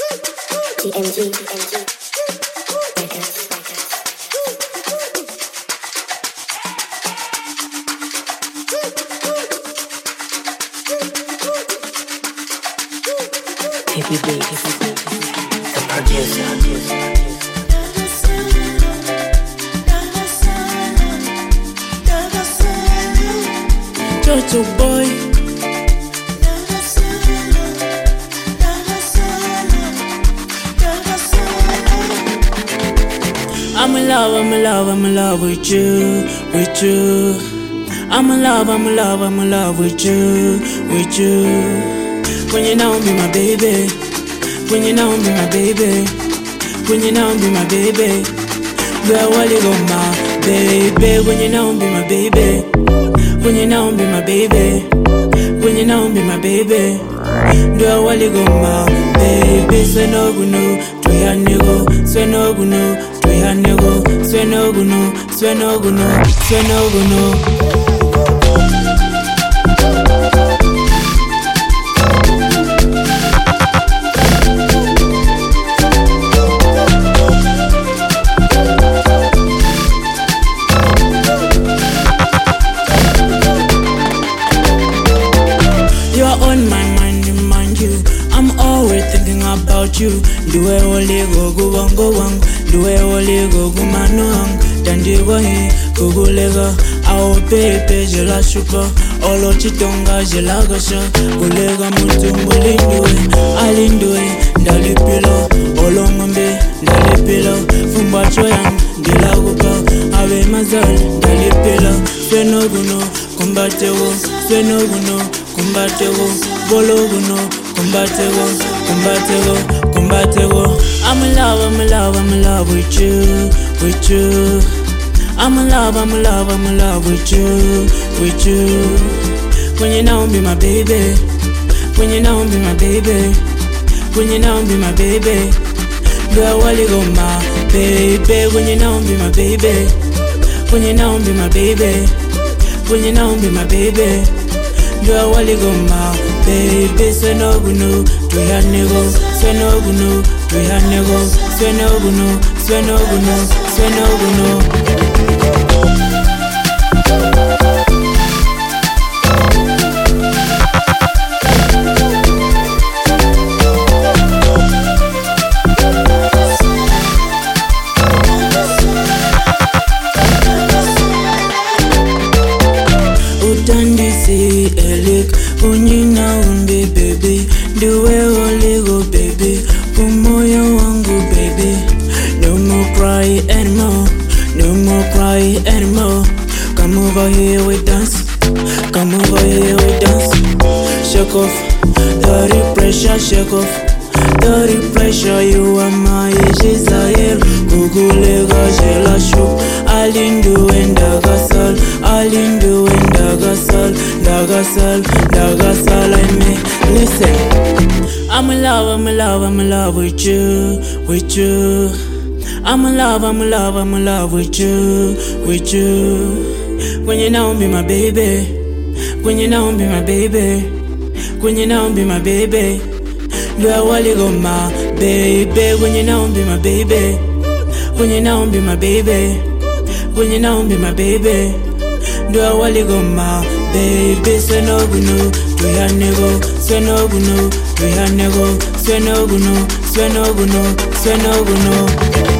Jojo boy. I'm in love with you, with you. I'm in love with you, with you. When you now be my baby, when you now be my baby, when you now be my baby. Girl, what you go my baby? When you now be my baby, when you now be my baby, when you now be my baby. Girl, what you go my baby? Swe no gunu, to ya nego, swe no gunu. Nego, swe no gunu, swe no gunu, swe no gunu. You're on my mind you. I'm always thinking about you. Do I only go wang? Do I only go manuang? Tandiwa hi kugulega. Ao pepe jela shuka. Olo chitonga jela gasha. Gulega mutumbuli alindue ndali pilo. Olo ngombe ndali pilo. Fumba choyan ndila gupa. Ave mazal ndali pilo. Sweno guno kumbatewo. Sweno guno kumbatewo. Bolo guno kumbatewo. I'm in love with you, with you. I'm in love with you, with you. When you now be my baby, when you now be my baby, when you now be my baby. Girl, what you go my baby? When you now be my baby, when you now be my baby, when you now be my baby. Girl, what you go my baby? Swe no gunu, to ya nego, swe no gunu. We had nego, swe no gunu, swe no gunu, swe no gunu. Utandisi elik, unyina umbi baby, duwe oligo baby. Umoyo wangu baby. No more cry anymore, no more cry anymore. Come over here we dance, come over here we dance. Shake off the pressure, shake off the pressure. You are my desire. Gugulega jela shuk. Alindu and dagasal, alindu and dagasal. I may listen. I'm in love with you, with you. I'm in love with you, with you. When you now be my baby, when you now be my baby, when you now be my baby. Girl, what you go my baby? When you now be my baby, when you now be my baby, when you now be my baby. Girl, what you go my baby? Swe no gunu, to ya nego, swe no gunu. We had nego, swe no gunu, swe no gunu, swe no gunu.